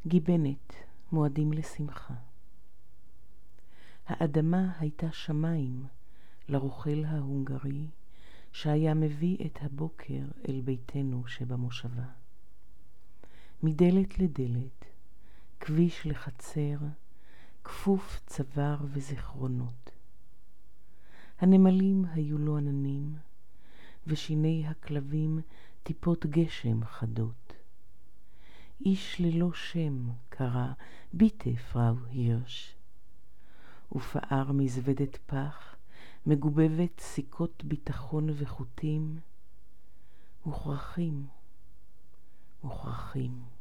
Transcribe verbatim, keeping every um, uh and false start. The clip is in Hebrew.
גיבנת, מועדים לשמחה. האדמה הייתה שמיים לרוכל ההונגרי שהיה מביא את הבוקר אל ביתנו שבמושבה. מדלת לדלת, כביש לחצר, כפוף צוואר וזיכרונות. הנמלים היו לו עננים, ושיני הכלבים טיפות גשם חדות. איש ללא שם קרא ביטה פראו הירש, ופער מזוודת פח מגובבת סיכות ביטחון וחוטים, מוכרחים, מוכרחים.